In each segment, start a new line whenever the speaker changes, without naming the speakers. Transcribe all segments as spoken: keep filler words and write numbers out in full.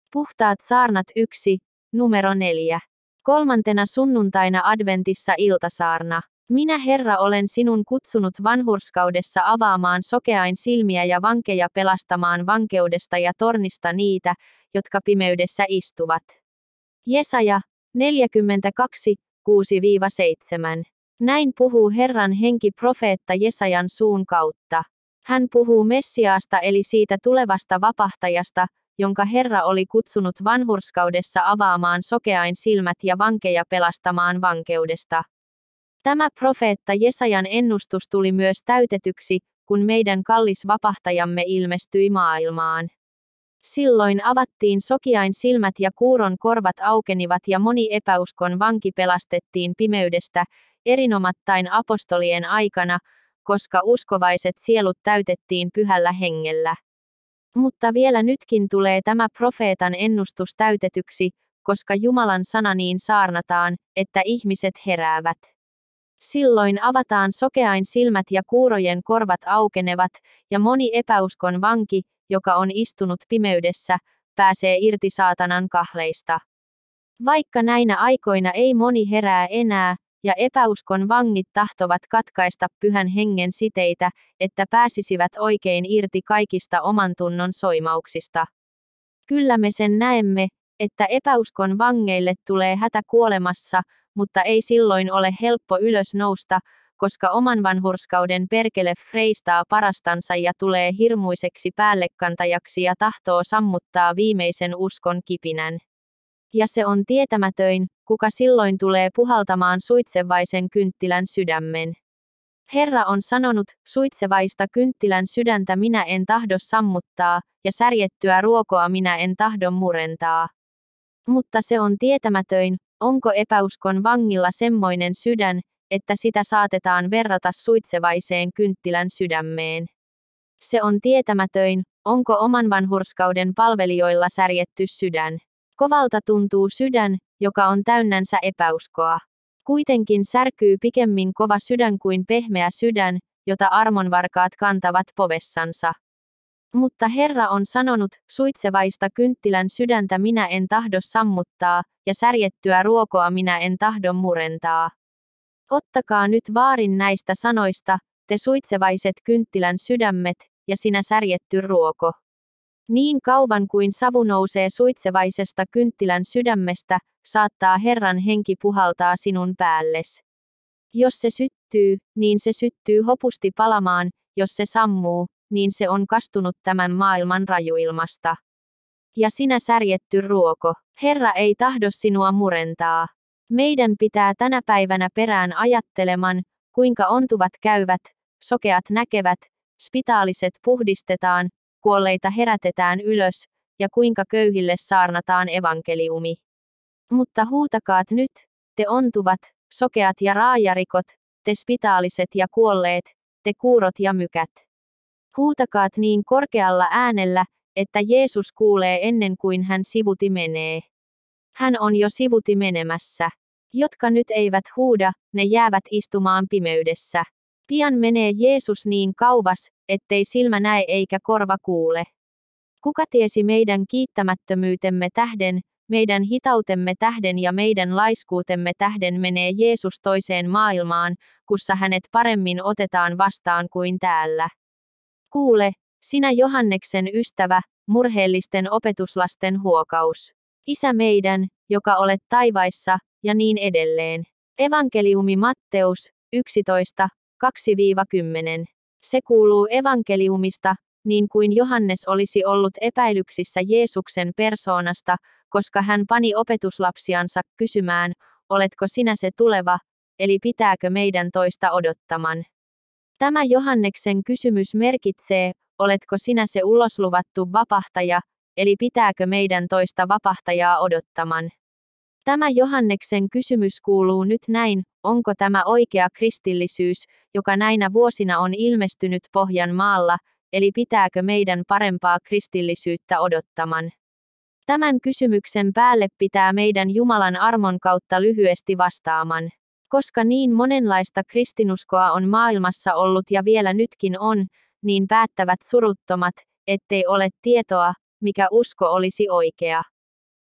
Puhtaat saarnat yksi, numero neljä. Kolmantena sunnuntaina adventissa iltasaarna. Minä Herra olen sinun kutsunut vanhurskaudessa avaamaan sokeain silmiä ja vankeja pelastamaan vankeudesta ja tornista niitä, jotka pimeydessä istuvat. Jesaja neljäkymmentäkaksi, kuusi seitsemän. Näin puhuu Herran henki profeetta Jesajan suun kautta. Hän puhuu Messiaasta eli siitä tulevasta vapahtajasta, jonka Herra oli kutsunut vanhurskaudessa avaamaan sokeain silmät ja vankeja pelastamaan vankeudesta. Tämä profeetta Jesajan ennustus tuli myös täytetyksi, kun meidän kallis vapahtajamme ilmestyi maailmaan. Silloin avattiin sokeain silmät ja kuuron korvat aukenivat ja moni epäuskon vanki pelastettiin pimeydestä, erinomattain apostolien aikana, koska uskovaiset sielut täytettiin pyhällä hengellä. Mutta vielä nytkin tulee tämä profeetan ennustus täytetyksi, koska Jumalan sana niin saarnataan, että ihmiset heräävät. Silloin avataan sokeain silmät ja kuurojen korvat aukenevat, ja moni epäuskon vanki, joka on istunut pimeydessä, pääsee irti saatanan kahleista. Vaikka näinä aikoina ei moni herää enää, ja epäuskon vangit tahtovat katkaista pyhän hengen siteitä, että pääsisivät oikein irti kaikista omantunnon soimauksista. Kyllä me sen näemme, että epäuskon vangeille tulee hätä kuolemassa, mutta ei silloin ole helppo ylös nousta, koska oman vanhurskauden perkele freistaa parastansa ja tulee hirmuiseksi päällekantajaksi ja tahtoo sammuttaa viimeisen uskon kipinän. Ja se on tietämätöin, kuka silloin tulee puhaltamaan suitsevaisen kynttilän sydämen. Herra on sanonut, suitsevaista kynttilän sydäntä minä en tahdo sammuttaa, ja särjettyä ruokoa minä en tahdo murentaa. Mutta se on tietämätöin, onko epäuskon vangilla semmoinen sydän, että sitä saatetaan verrata suitsevaiseen kynttilän sydämeen. Se on tietämätöin, onko oman vanhurskauden palvelijoilla särjetty sydän. Kovalta tuntuu sydän, joka on täynnänsä epäuskoa. Kuitenkin särkyy pikemmin kova sydän kuin pehmeä sydän, jota armonvarkaat kantavat povessansa. Mutta Herra on sanonut, suitsevaista kynttilän sydäntä minä en tahdo sammuttaa, ja särjettyä ruokoa minä en tahdo murentaa. Ottakaa nyt vaarin näistä sanoista, te suitsevaiset kynttilän sydämet, ja sinä särjetty ruoko. Niin kauan kuin savu nousee suitsevaisesta kynttilän sydämestä, saattaa Herran henki puhaltaa sinun päälles. Jos se syttyy, niin se syttyy hopusti palamaan, jos se sammuu, niin se on kastunut tämän maailman rajuilmasta. Ja sinä särjetty ruoko, Herra ei tahdo sinua murentaa. Meidän pitää tänä päivänä perään ajatteleman, kuinka ontuvat käyvät, sokeat näkevät, spitaaliset puhdistetaan, kuolleita herätetään ylös, ja kuinka köyhille saarnataan evankeliumi. Mutta huutakaat nyt, te ontuvat, sokeat ja raajarikot, te spitaaliset ja kuolleet, te kuurot ja mykät. Huutakaat niin korkealla äänellä, että Jeesus kuulee ennen kuin hän sivuti menee. Hän on jo sivuti menemässä. Jotka nyt eivät huuda, ne jäävät istumaan pimeydessä. Pian menee Jeesus niin kauas, ettei silmä näe eikä korva kuule. Kuka tiesi meidän kiittämättömyytemme tähden, meidän hitautemme tähden ja meidän laiskuutemme tähden menee Jeesus toiseen maailmaan, kussa hänet paremmin otetaan vastaan kuin täällä. Kuule, sinä Johanneksen ystävä, murheellisten opetuslasten huokaus. Isä meidän, joka olet taivaissa, ja niin edelleen. Evankeliumi Matteus, yksitoista, kaksi kymmenen. Se kuuluu evankeliumista, niin kuin Johannes olisi ollut epäilyksissä Jeesuksen persoonasta, koska hän pani opetuslapsiansa kysymään, oletko sinä se tuleva, eli pitääkö meidän toista odottaman. Tämä Johanneksen kysymys merkitsee, oletko sinä se ulosluvattu vapahtaja, eli pitääkö meidän toista vapahtajaa odottaman. Tämä Johanneksen kysymys kuuluu nyt näin, onko tämä oikea kristillisyys, joka näinä vuosina on ilmestynyt Pohjan maalla, eli pitääkö meidän parempaa kristillisyyttä odottaman. Tämän kysymyksen päälle pitää meidän Jumalan armon kautta lyhyesti vastaaman. Koska niin monenlaista kristinuskoa on maailmassa ollut ja vielä nytkin on, niin päättävät suruttomat, ettei ole tietoa, mikä usko olisi oikea.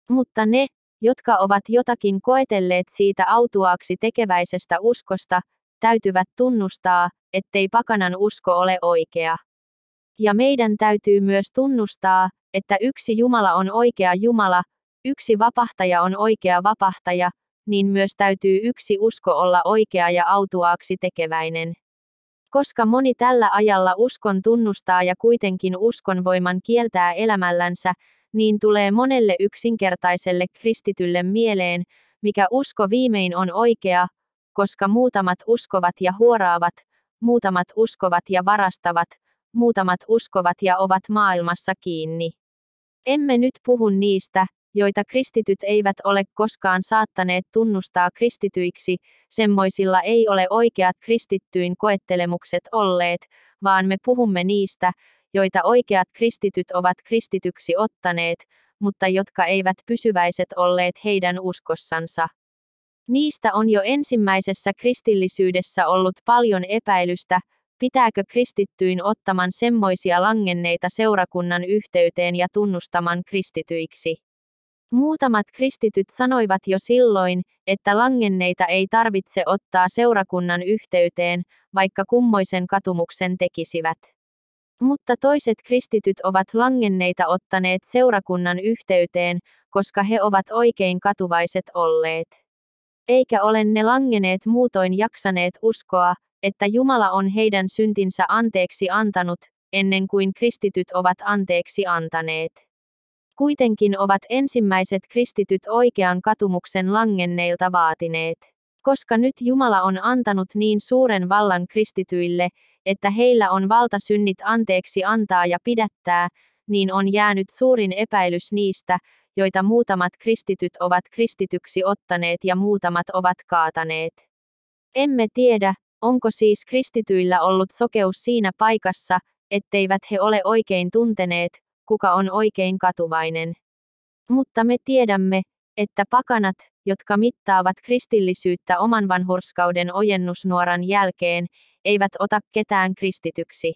Mutta ne, jotka ovat jotakin koetelleet siitä autuaaksi tekeväisestä uskosta, täytyvät tunnustaa, ettei pakanan usko ole oikea. Ja meidän täytyy myös tunnustaa, että yksi Jumala on oikea Jumala, yksi vapahtaja on oikea vapahtaja, niin myös täytyy yksi usko olla oikea ja autuaaksi tekeväinen. Koska moni tällä ajalla uskon tunnustaa ja kuitenkin uskon voiman kieltää elämällänsä, niin tulee monelle yksinkertaiselle kristitylle mieleen, mikä usko viimein on oikea, koska muutamat uskovat ja huoraavat, muutamat uskovat ja varastavat, muutamat uskovat ja ovat maailmassa kiinni. Emme nyt puhu niistä, joita kristityt eivät ole koskaan saattaneet tunnustaa kristityiksi, semmoisilla ei ole oikeat kristittyyn koettelemukset olleet, vaan me puhumme niistä, joita oikeat kristityt ovat kristityksi ottaneet, mutta jotka eivät pysyväiset olleet heidän uskossansa. Niistä on jo ensimmäisessä kristillisyydessä ollut paljon epäilystä, pitääkö kristittyyn ottaman semmoisia langenneita seurakunnan yhteyteen ja tunnustaman kristityiksi. Muutamat kristityt sanoivat jo silloin, että langenneita ei tarvitse ottaa seurakunnan yhteyteen, vaikka kummoisen katumuksen tekisivät. Mutta toiset kristityt ovat langenneita ottaneet seurakunnan yhteyteen, koska he ovat oikein katuvaiset olleet. Eikä ole ne langeneet muutoin jaksaneet uskoa, että Jumala on heidän syntinsä anteeksi antanut, ennen kuin kristityt ovat anteeksi antaneet. Kuitenkin ovat ensimmäiset kristityt oikean katumuksen langenneilta vaatineet. Koska nyt Jumala on antanut niin suuren vallan kristityille, että heillä on valta synnit anteeksi antaa ja pidättää, niin on jäänyt suurin epäilys niistä, joita muutamat kristityt ovat kristityksi ottaneet ja muutamat ovat kaataneet. Emme tiedä, onko siis kristityillä ollut sokeus siinä paikassa, etteivät he ole oikein tunteneet, kuka on oikein katuvainen. Mutta me tiedämme, että pakanat, jotka mittaavat kristillisyyttä oman vanhurskauden ojennusnuoran jälkeen, eivät ota ketään kristityksi.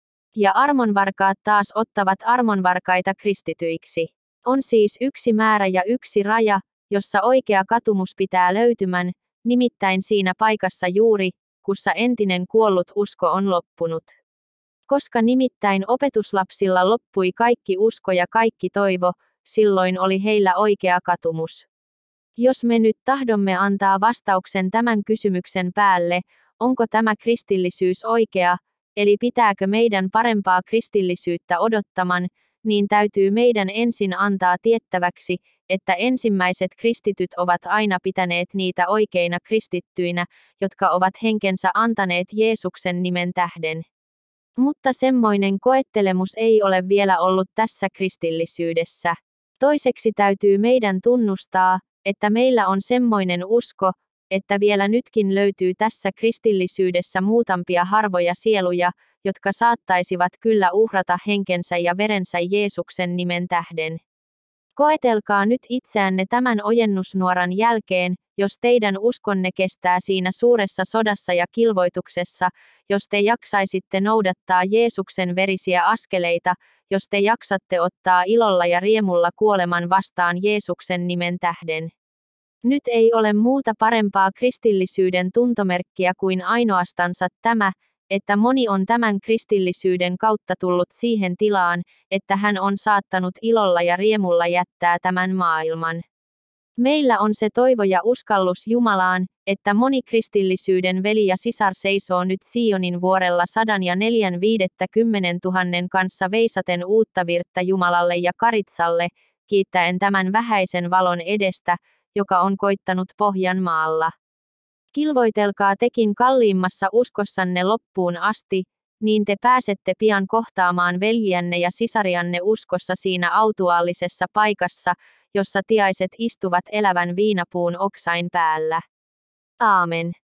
Ja armonvarkaat taas ottavat armonvarkaita kristityiksi. On siis yksi määrä ja yksi raja, jossa oikea katumus pitää löytymän, nimittäin siinä paikassa juuri, kussa entinen kuollut usko on loppunut. Koska nimittäin opetuslapsilla loppui kaikki usko ja kaikki toivo, silloin oli heillä oikea katumus. Jos me nyt tahdomme antaa vastauksen tämän kysymyksen päälle, onko tämä kristillisyys oikea, eli pitääkö meidän parempaa kristillisyyttä odottaman, niin täytyy meidän ensin antaa tiettäväksi, että ensimmäiset kristityt ovat aina pitäneet niitä oikeina kristittyinä, jotka ovat henkensä antaneet Jeesuksen nimen tähden. Mutta semmoinen koettelemus ei ole vielä ollut tässä kristillisyydessä. Toiseksi täytyy meidän tunnustaa, että meillä on semmoinen usko, että vielä nytkin löytyy tässä kristillisyydessä muutamia harvoja sieluja, jotka saattaisivat kyllä uhrata henkensä ja verensä Jeesuksen nimen tähden. Koetelkaa nyt itseänne tämän ojennusnuoran jälkeen, jos teidän uskonne kestää siinä suuressa sodassa ja kilvoituksessa, jos te jaksaisitte noudattaa Jeesuksen verisiä askeleita, jos te jaksatte ottaa ilolla ja riemulla kuoleman vastaan Jeesuksen nimen tähden. Nyt ei ole muuta parempaa kristillisyyden tuntomerkkiä kuin ainoastansa tämä, että moni on tämän kristillisyyden kautta tullut siihen tilaan, että hän on saattanut ilolla ja riemulla jättää tämän maailman. Meillä on se toivo ja uskallus Jumalaan, että moni kristillisyyden veli ja sisar seisoo nyt Sionin vuorella sadan ja neljän viidekymmentä tuhannen kanssa veisaten uutta virttä Jumalalle ja Karitsalle, kiittäen tämän vähäisen valon edestä, joka on koittanut Pohjan maalla. Kilvoitelkaa tekin kalliimmassa uskossanne loppuun asti, niin te pääsette pian kohtaamaan veljiänne ja sisarianne uskossa siinä autuaallisessa paikassa, jossa tiaiset istuvat elävän viinapuun oksain päällä. Aamen.